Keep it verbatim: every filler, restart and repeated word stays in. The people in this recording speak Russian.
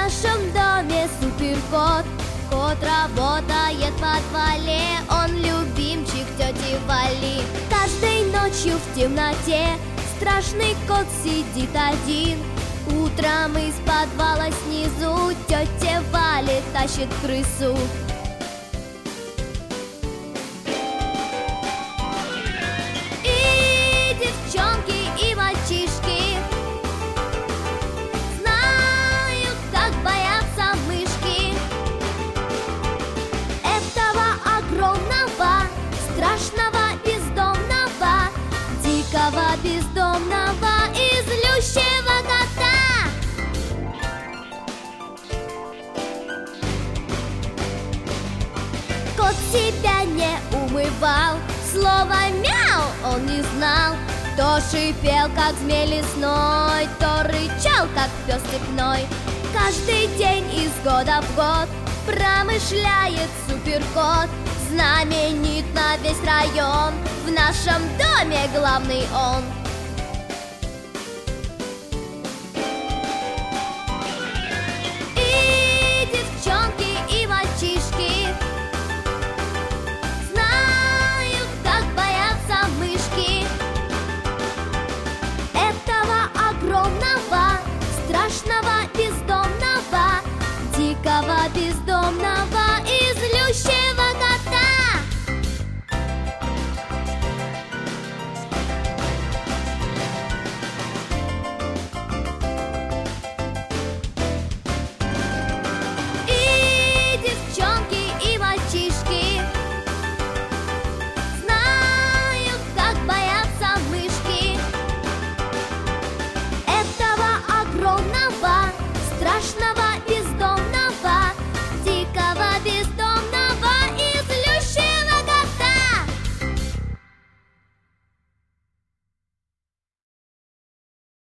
нашем доме суперкот. Кот работает в подвале, он любимчик тети Вали. Каждой ночью в темноте страшный кот сидит один. Утром из подвала снизу тетя Валя тащит крысу. И девчонки, и мальчишки знают, как боятся мышки. Этого огромного, страшного, бездомного, дикого, бездомного и злющего кота. Кот себя не умывал, слова мяу он не знал. То шипел, как змей лесной, то рычал, как пес степной. Каждый день из года в год промышляет суперкот. Знаменит на весь район, в нашем доме главный он.